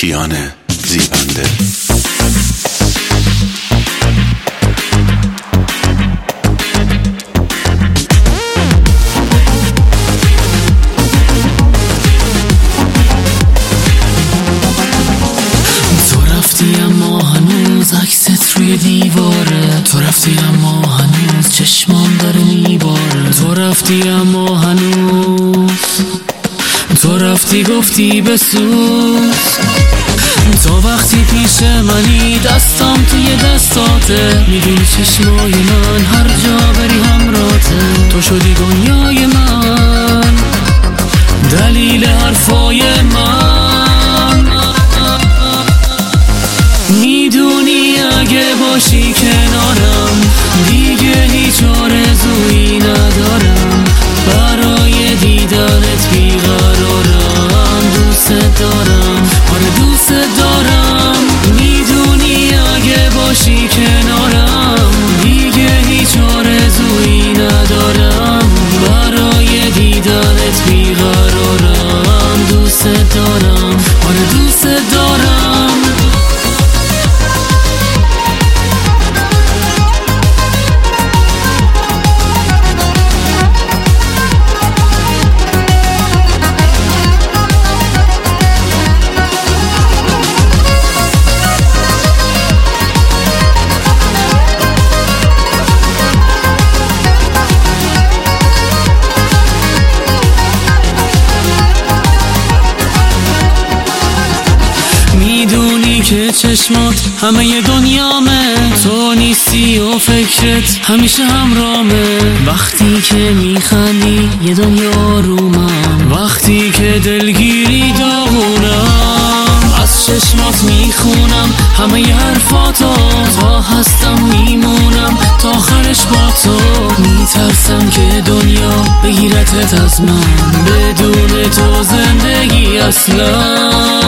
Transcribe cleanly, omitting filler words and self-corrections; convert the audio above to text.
کیان زیبنده. اما هنوز عکست روی دیواره، تو رفتی اما هنوز چشمام داره میباره، تو رفتی اما هنوز، تو رفتی گفتی بسوز، تو وقتی پیش منی دستم توی دستاته، میدونی چشمای من هر جا بری همراته، تو شدی دنیای من، دلیل حرفای من، میدونی اگه باشی کنارم دیگه هیچ آرزویی ندارم، برای دیدنت بیقرارم، دوست دارم، آره دوست دارم، میدونی اگه باشی کنارم دیگه هیچ آرزویی ندارم، برای دیدنت بیقرارم، دوست دارم، آره دوست دارم. میدونی که چشمات همه ی دنیامه، تو نیستی و فکرت همیشه همرامه، وقتی که میخندی یه دنیا رومم، وقتی که دلگیری داغونم، از چشمات میخونم همه ی حرفاتو، تا هستم میمونم تا آخرش با تو، میترسم که دنیا بگیرتت از من، بدون تو زندگی اصلا